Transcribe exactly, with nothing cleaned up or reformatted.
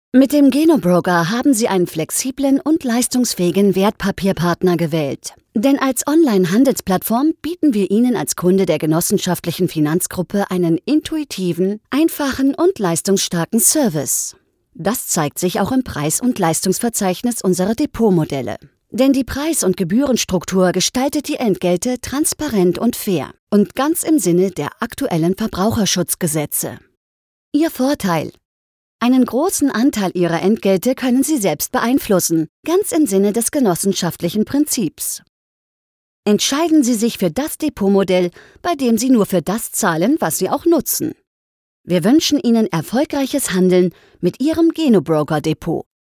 Mit dem Genobroker haben Sie einen flexiblen und leistungsfähigen Wertpapierpartner gewählt. Denn als Online-Handelsplattform bieten wir Ihnen als Kunde der genossenschaftlichen Finanzgruppe einen intuitiven, einfachen und leistungsstarken Service. Das zeigt sich auch im Preis- und Leistungsverzeichnis unserer Depotmodelle. Denn die Preis- und Gebührenstruktur gestaltet die Entgelte transparent und fair und ganz im Sinne der aktuellen Verbraucherschutzgesetze. Ihr Vorteil: Einen großen Anteil Ihrer Entgelte können Sie selbst beeinflussen, ganz im Sinne des genossenschaftlichen Prinzips. Entscheiden Sie sich für das Depotmodell, bei dem Sie nur für das zahlen, was Sie auch nutzen. Wir wünschen Ihnen erfolgreiches Handeln mit Ihrem Genobroker-Depot.